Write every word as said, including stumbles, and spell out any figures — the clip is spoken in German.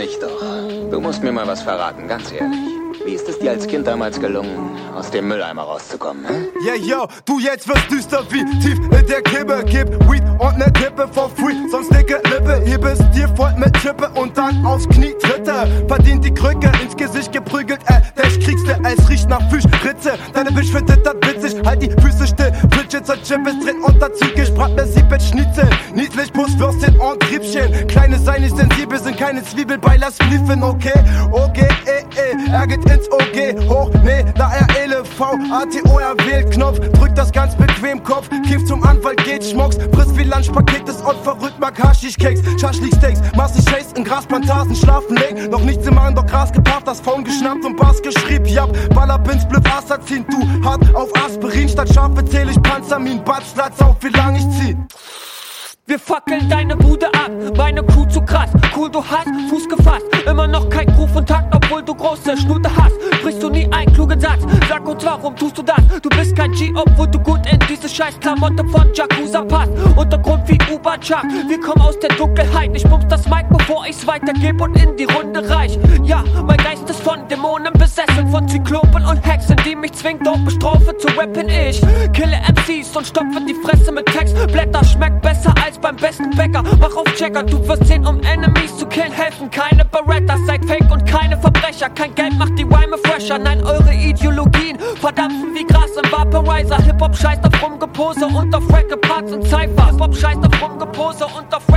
mich doch. Du musst mir mal was verraten, ganz ehrlich. Wie ist es dir als Kind damals gelungen, aus dem Mülleimer rauszukommen, hm? Yeah, yo, du jetzt wirst düster wie tief in der Kippe. Gib Weed und ne Kippe for free, sonst dicke Lippe. Hier bist dir voll mit Chippe und dann aufs Knie tritte. Verdient die Krücke, ins Gesicht geprügelt, äh, der kriegst du, es riecht nach Fischritze. Deine Bitch findet das witzig, halt die Füße still. Fidget, zur Chip ist drin und dazu gebrat mir Siebet Schnitzel. Niedlich, Brustwürstchen und Riebchen. Kleine sei nicht sensibel, sind keine Zwiebel bei Lass Fliefen, okay? Okay, eh, eh, er geht ins O G, hoch, nee, da er L V, A T O, er wählt Knopf, drückt das ganz bequem Kopf, Kiff zum Anwalt, geht Schmucks, Briss wie Lunchpaket, ist Ott verrückt, mag Haschisch-Cakes, Schaschlik-Steaks, massig Chase in Grasplantagen, schlafen leg, noch nichts im Magen, doch Gras geparkt, das Phone geschnappt und Bass geschrieben, jab, Ballerbins, Bliff, Assassin, du, hart auf Aspirin, statt Schafe zähl ich Panzermin, Batzlatz auf, wie lang ich zieh. Wir fackeln deine Bude ab, meine Kuh zu krass. Cool, du hast Fuß gefasst. Immer noch kein Ruf und Takt, obwohl du große Schnute hast. Brichst du nie einen klugen Satz, sag uns warum tust du das? Du bist kein G, obwohl du gut in diese scheiß Klamotte von Yakuza passt. Untergrund wie U-Bahn-Chuck, wir kommen aus der Dunkelheit. Ich bumps das Mic, bevor ich's weitergeb und in die Runde reich. Ja, mein Geist ist von Dämonen besessen, von Zyklopen und Hexen, die mich zwingt, auf Bestrafe zu rappen. Ich kille M Cs und stopfe die Fresse mit Text. Blätter schmeckt besser als beim besten Bäcker. Mach auf Checker, du wirst sehen, um Enemies zu killen. Helfen keine Berettas, seid fake und keine Verbrecher. Kein Geld macht die Rhyme fresher. Nein, eure Ideologien verdampfen wie Gras im Vaporizer. Hip-Hop scheißt auf Rumgepose und auf Wacke Parts und Cypher. Hip-Hop scheißt auf Rumgepose und auf